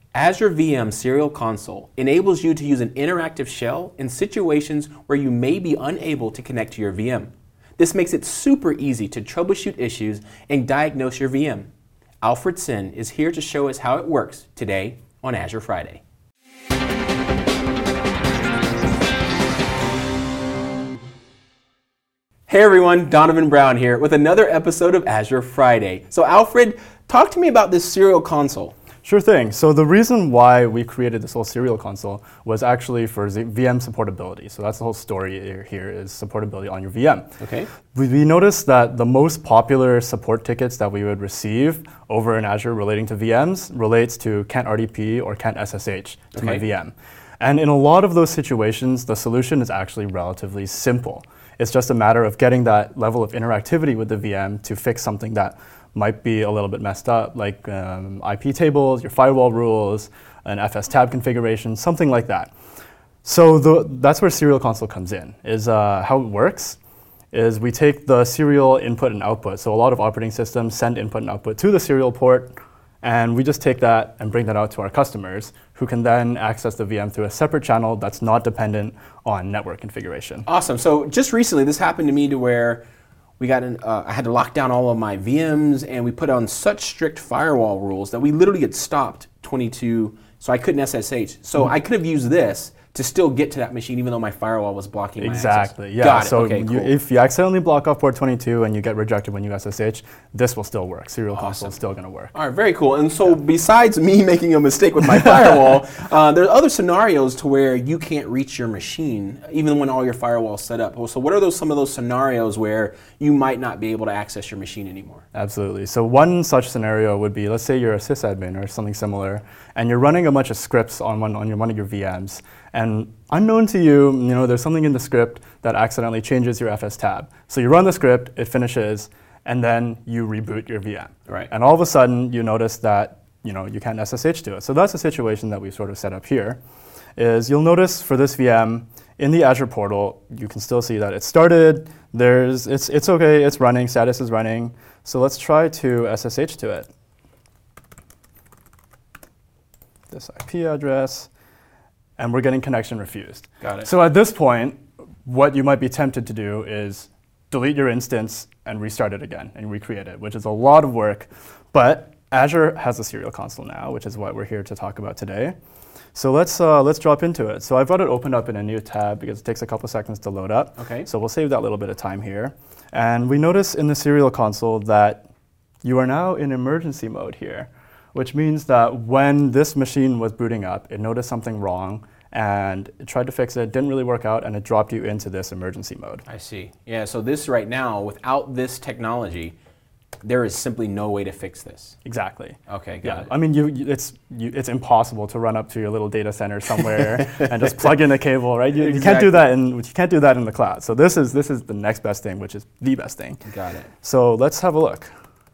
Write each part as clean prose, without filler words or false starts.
Azure VM Serial Console enables you to use an interactive shell in situations where you may be unable to connect to your VM. This makes it super easy to troubleshoot issues and diagnose your VM. Alfred Sin is here to show us how it works today on Azure Friday. Hey everyone, Donovan Brown here with another episode of Azure Friday. So Alfred, talk to me about this Serial Console. Sure thing. So the reason why we created this whole Serial Console was actually for VM supportability. So that's the whole story here is supportability on your VM. Okay. We noticed that the most popular support tickets that we would receive over in Azure relating to VMs relates to can't RDP or can't SSH to my VM. And in a lot of those situations, the solution is actually relatively simple. It's just a matter of getting that level of interactivity with the VM to fix something that might be a little bit messed up, like IP tables, your firewall rules, an FS tab configuration, something like that. So that's where Serial Console comes in, is how it works is we take the serial input and output. So a lot of operating systems send input and output to the serial port, and we just take that and bring that out to our customers who can then access the VM through a separate channel that's not dependent on network configuration. Awesome. So just recently, this happened to me to where we got I had to lock down all of my VMs, and we put on such strict firewall rules that we literally had stopped 22, so I couldn't SSH. So I could have used this to still get to that machine even though my firewall was blocking my access. Exactly, yeah. Got it. So okay, cool. If you accidentally block off port 22 and you get rejected when you SSH, this will still work. Serial Console is still going to work. All right, very cool. And so besides me making a mistake with my firewall, there are other scenarios to where you can't reach your machine even when all your firewall is set up. So what are some of those scenarios where you might not be able to access your machine anymore? Absolutely. So one such scenario would be, let's say you're a sysadmin or something similar, and you're running a bunch of scripts on one of your VMs, and unknown to you, there's something in the script that accidentally changes your FS tab. So you run the script, it finishes, and then you reboot your VM. Right. And all of a sudden, you notice that you can't SSH to it. So that's a situation that we've sort of set up here. Is you'll notice for this VM in the Azure portal, you can still see that it started. It's okay. It's running. Status is running. So let's try to SSH to it. This IP address. And we're getting connection refused. Got it. So at this point, what you might be tempted to do is delete your instance and restart it again and recreate it, which is a lot of work. But Azure has a Serial Console now, which is what we're here to talk about today. So let's drop into it. So I've got it opened up in a new tab because it takes a couple seconds to load up. Okay. So we'll save that little bit of time here. And we notice in the Serial Console that you are now in emergency mode here, which means that when this machine was booting up, it noticed something wrong and it tried to fix it, didn't really work out, and it dropped you into this emergency mode. I see. Yeah, so this right now, without this technology, there is simply no way to fix this. Exactly. Okay, got it. I mean, it's impossible to run up to your little data center somewhere and just plug in a cable, right? You can't do that in the cloud. So this is the next best thing, which is the best thing. Got it. So let's have a look.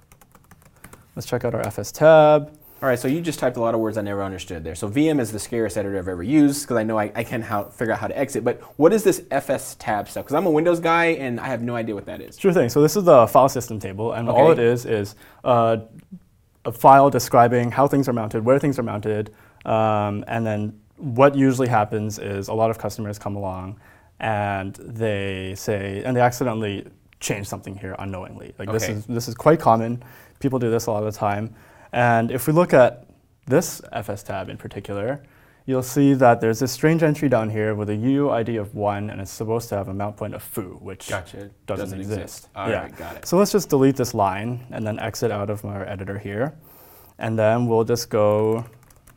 Let's check out our FS tab. All right, so you just typed a lot of words I never understood there. So VM is the scariest editor I've ever used because I know I can figure out how to exit. But what is this FS tab stuff? Because I'm a Windows guy and I have no idea what that is. Sure thing. So this is the file system table, and all it is a file describing how things are mounted, where things are mounted, and then what usually happens is a lot of customers come along and they accidentally change something here unknowingly. Like this is quite common. People do this a lot of the time. And if we look at this FS tab in particular, you'll see that there's this strange entry down here with a UUID of 1, and it's supposed to have a mount point of foo, which doesn't exist. All right, got it. So let's just delete this line and then exit out of our editor here. And then we'll just go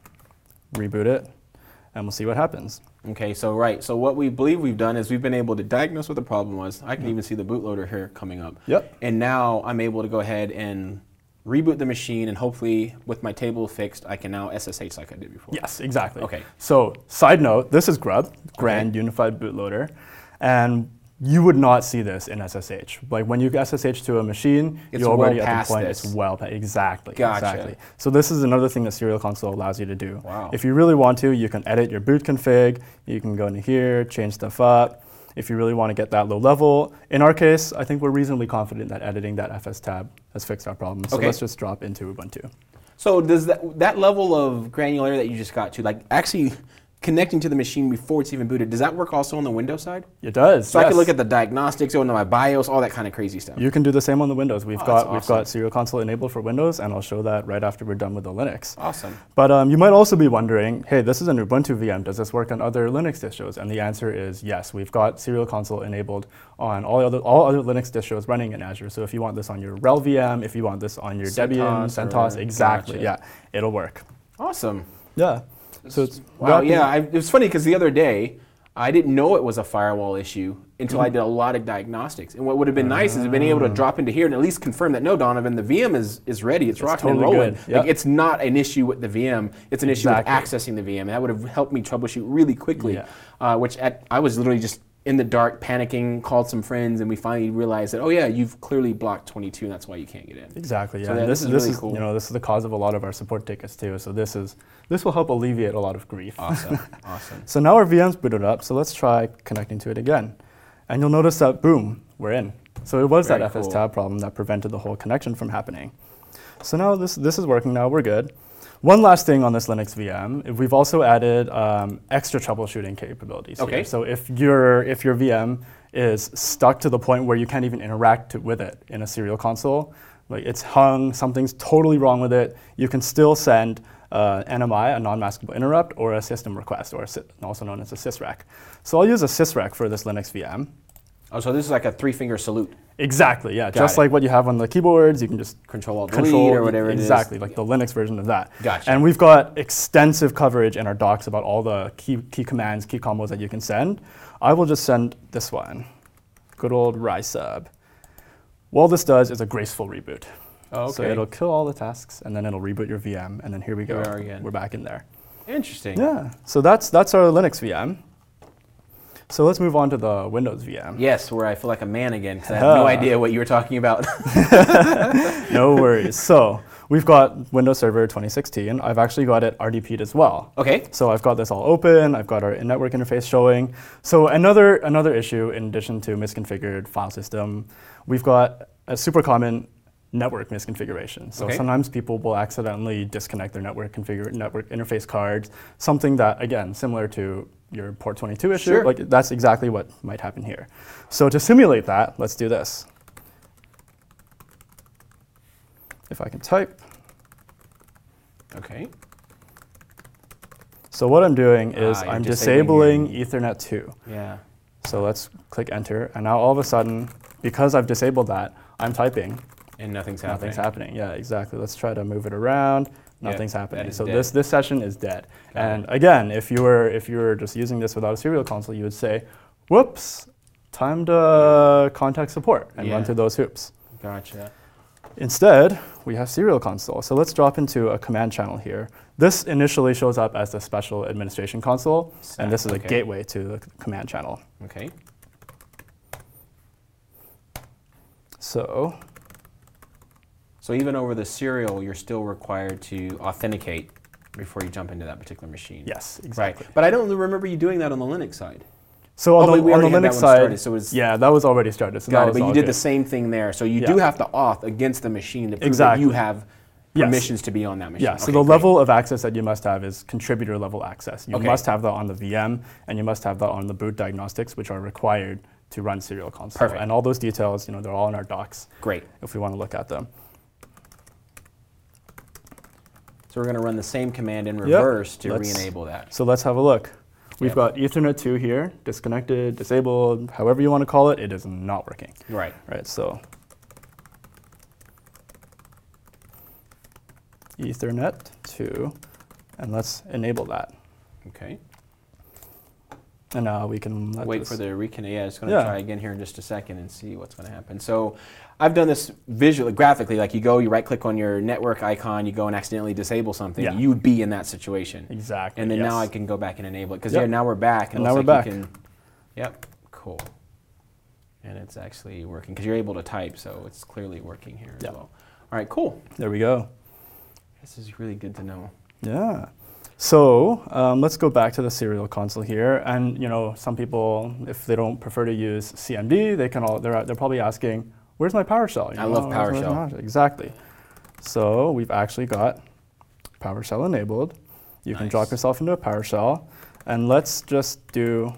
reboot it, and we'll see what happens. Okay, so what we believe we've done is we've been able to diagnose what the problem was. I can even see the bootloader here coming up. Yep. And now I'm able to go ahead and reboot the machine, and hopefully with my table fixed, I can now SSH like I did before. Yes, exactly. Okay. So side note, this is Grub, Grand Unified Bootloader, and you would not see this in SSH. Like when you SSH to a machine, it's you're already well at the point this. it's well past. Exactly. Gotcha. Exactly. So this is another thing that Serial Console allows you to do. Wow. If you really want to, you can edit your boot config. You can go into here, change stuff up. If you really want to get that low level. In our case, I think we're reasonably confident that editing that FS tab has fixed our problem. So let's just drop into Ubuntu. So does that level of granularity that you just got to, like actually connecting to the machine before it's even booted, does that work also on the Windows side? It does. So I can look at the diagnostics, go into my BIOS, all that kind of crazy stuff. You can do the same on the Windows. We've awesome. got Serial Console enabled for Windows, and I'll show that right after we're done with the Linux. Awesome. But you might also be wondering, hey, this is an Ubuntu VM. Does this work on other Linux distros? And the answer is yes. We've got Serial Console enabled on all other Linux distros running in Azure. So if you want this on your RHEL VM, if you want this on your Debian, CentOS, exactly, gotcha. yeah, it'll work. Awesome. Yeah. So it's wow, yeah. It was funny because the other day, I didn't know it was a firewall issue until I did a lot of diagnostics. And what would have been nice is being able to drop into here and at least confirm that, no, Donovan, the VM is ready. It's rocking totally and rolling. good. Yep. Like, it's not an issue with the VM. It's an issue with accessing the VM. And that would have helped me troubleshoot really quickly, I was literally just in the dark, panicking, called some friends, and we finally realized that, oh yeah, you've clearly blocked 22, and that's why you can't get in. Exactly, yeah. So this is really cool. This is the cause of a lot of our support tickets too. So this will help alleviate a lot of grief. Awesome, awesome. So now our VM's booted up. So let's try connecting to it again, and you'll notice that boom, we're in. So it was Very that cool. FS tab problem that prevented the whole connection from happening. So now this is working. Now we're good. One last thing on this Linux VM, we've also added extra troubleshooting capabilities here. So if your VM is stuck to the point where you can't even interact with it in a serial console, like it's hung, something's totally wrong with it, you can still send NMI, a non-maskable interrupt, or a system request, or also known as a sysrec. So I'll use a sysrec for this Linux VM. Oh, so this is like a 3-finger salute. Exactly, yeah. Just like what you have on the keyboards, you can just Control-Alt-Delete or whatever it is. Exactly, like the Linux version of that. Gotcha. And we've got extensive coverage in our docs about all the key commands, key combos that you can send. I will just send this one, good old rysub. All this does is a graceful reboot. Oh, okay. So it'll kill all the tasks, and then it'll reboot your VM, and then here we go. Here we are again. We're back in there. Interesting. Yeah, so that's our Linux VM. So let's move on to the Windows VM. Yes, where I feel like a man again, because I have no idea what you were talking about. No worries. So we've got Windows Server 2016. I've actually got it RDP'd as well. Okay. So I've got this all open. I've got our network interface showing. So another issue, in addition to misconfigured file system, we've got a super common network misconfiguration. So sometimes people will accidentally disconnect their network interface cards, something that, again, similar to your port 22 issue, Sure. like that's exactly what might happen here. So to simulate that, let's do this. If I can type. Okay. So what I'm doing is you're I'm disabling disabling Ethernet 2. Yeah. So let's click enter, and now all of a sudden, because I've disabled that, I'm typing. And nothing's happening. Nothing's happening. Yeah, exactly. Let's try to move it around. Nothing's happening. So dead. this session is dead. And again, if you were just using this without a serial console, you would say, "Whoops, time to contact support and run through those hoops." Gotcha. Instead, we have serial console. So let's drop into a command channel here. This initially shows up as the special administration console, and this is a gateway to the command channel. Okay. So even over the serial, you're still required to authenticate before you jump into that particular machine. yes, exactly. Right. But I don't remember you doing that on the Linux side. So on the Linux side, started, yeah, that was already started. So but you did the same thing there. So you do have to auth against the machine to prove that you have permissions to be on that machine. Yeah, so the level of access that you must have is contributor level access. You must have that on the VM, and you must have that on the boot diagnostics, which are required to run serial console. Perfect. And all those details, they're all in our docs. Great. If we want to look at them. So we're going to run the same command in reverse to re-enable that. So let's have a look. We've got Ethernet 2 here, disconnected, disabled, however you want to call it. It is not working. Right. Right, so Ethernet 2, and let's enable that. Okay. And now we can wait for the reconnect. Yeah, it's going to try again here in just a second and see what's going to happen. So I've done this visually, graphically. Like you right click on your network icon, you go and accidentally disable something. Yeah. You would be in that situation. Exactly. And then now I can go back and enable it because now we're back. And now we're back. Yep. Cool. And it's actually working because you're able to type, so it's clearly working here as well. All right. Cool. There we go. This is really good to know. Yeah. So let's go back to the serial console here, and some people, if they don't prefer to use CMD, they're probably asking, "Where's my PowerShell?" I love PowerShell. Exactly. So we've actually got PowerShell enabled. You can Nice. drop yourself into a PowerShell. And let's just do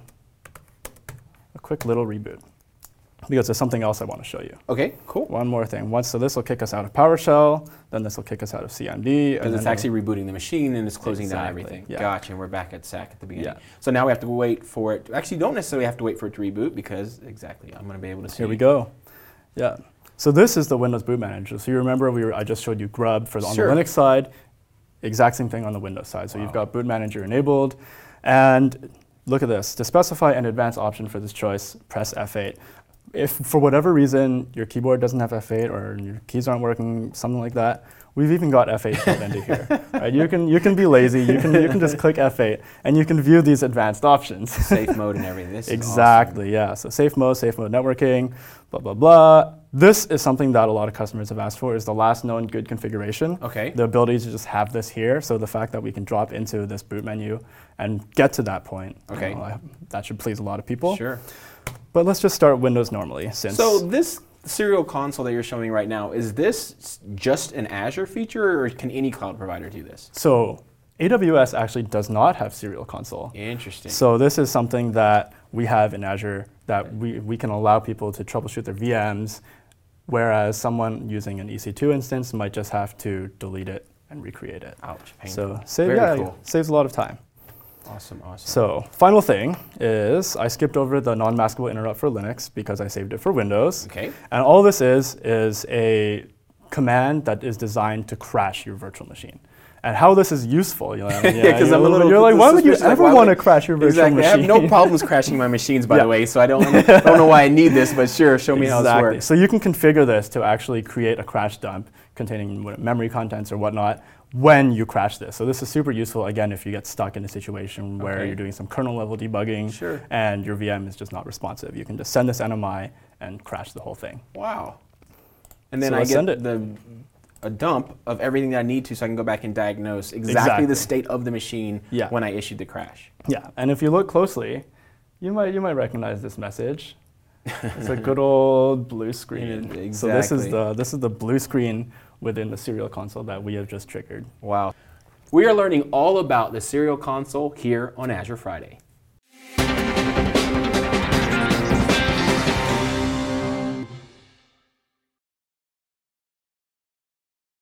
a quick little reboot, because there's something else I want to show you. Okay, cool. One more thing. So this will kick us out of PowerShell, then this will kick us out of CMD. Because it's actually rebooting the machine and it's closing down Exactly, everything. yeah. Gotcha, and we're back at SAC at the beginning. Yeah. So now we have to wait for it. Actually, don't necessarily have to wait for it to reboot because, exactly, I'm going to be able to see. Here we go. Yeah. So this is the Windows Boot Manager. So you remember I just showed you Grub on the Linux side. Exact same thing on the Windows side. So you've got Boot Manager enabled. And look at this. To specify an advanced option for this choice, press F8. If for whatever reason your keyboard doesn't have F8 or your keys aren't working, something like that, we've even got F8 built into here. Right? You can be lazy. You can just click F8 and you can view these advanced options. Safe mode and everything. This Exactly, is yeah. So safe mode networking, blah, blah, blah. This is something that a lot of customers have asked for, is the last known good configuration. Okay. The ability to just have this here. So the fact that we can drop into this boot menu and get to that point, Okay. That should please a lot of people. Sure. But let's just start Windows normally. So this serial console that you're showing right now, is this just an Azure feature or can any cloud provider do this? So AWS actually does not have Serial Console. Interesting. So this is something that we have in Azure that we can allow people to troubleshoot their VMs, whereas someone using an EC2 instance might just have to delete it and recreate it. Ouch, painful. So Very cool. saves a lot of time. Awesome, awesome. So final thing is I skipped over the non-maskable interrupt for Linux because I saved it for Windows. Okay. And all this is a command that is designed to crash your virtual machine. And how this is useful, you're like, why would you ever want to crash your virtual machine? I have no problems crashing my machines, by the way, so I don't know why I need this, but sure, show me how this works. So you can configure this to actually create a crash dump containing memory contents or whatnot when you crash this. So this is super useful, again, if you get stuck in a situation where you're doing some kernel level debugging and your VM is just not responsive. You can just send this NMI and crash the whole thing. Wow. And then So I send get a dump of everything that I need to so I can go back and diagnose exactly the state of the machine when I issued the crash. Yeah, and if you look closely, you might recognize this message. It's a good old blue screen. Exactly. So this is the blue screen within the Serial Console that we have just triggered. Wow. We are learning all about the Serial Console here on Azure Friday.